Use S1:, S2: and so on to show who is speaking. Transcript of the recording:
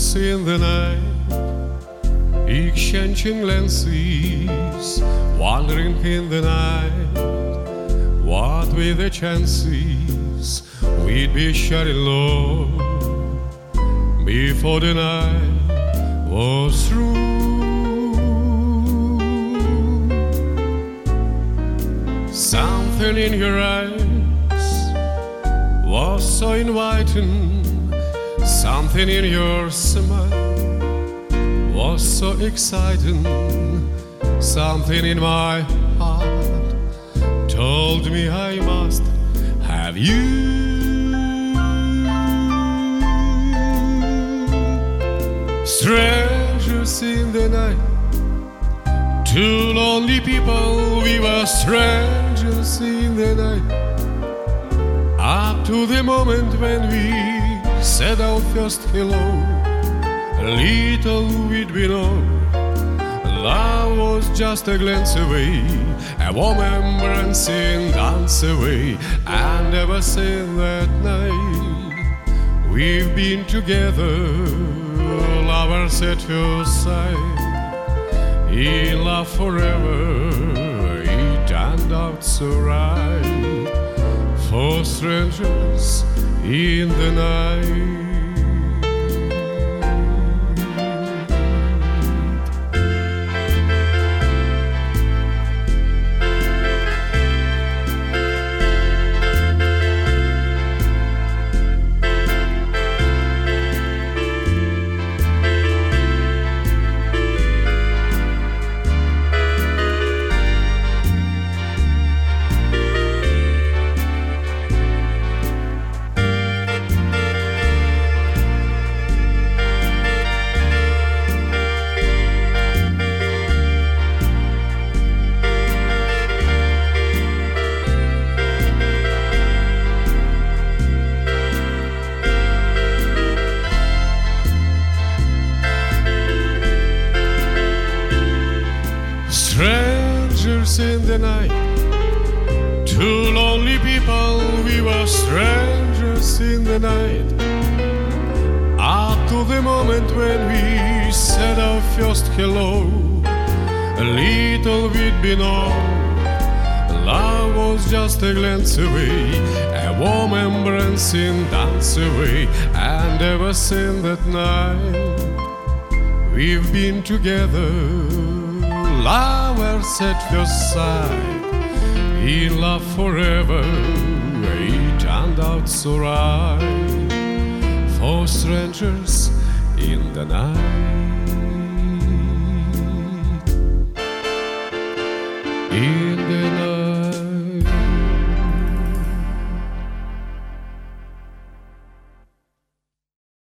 S1: Strangers in the night, exchanging glances, wandering in the night. What were the chances we'd be sharing love before the night was through? Something in your eyes was so inviting. Something in your smile was so exciting. Something in my heart told me I must have you. Strangers in the night, two lonely people, we were strangers in the night. Up to the moment when we said our first hello, little we'd we know, love was just a glance away, a warm embrace and dance away. And ever since that night, we've been together, lovers at first sight, in love forever. It turned out so right for strangers in the night. Strangers in the night, two lonely people, we were strangers in the night. Up to the moment when we said our first hello, a little we'd been on, love was just a glance away, a warm embrace and dance away. And ever since that night, we've been together, lovers at first sight, in love forever. It turned out so right for strangers in the night.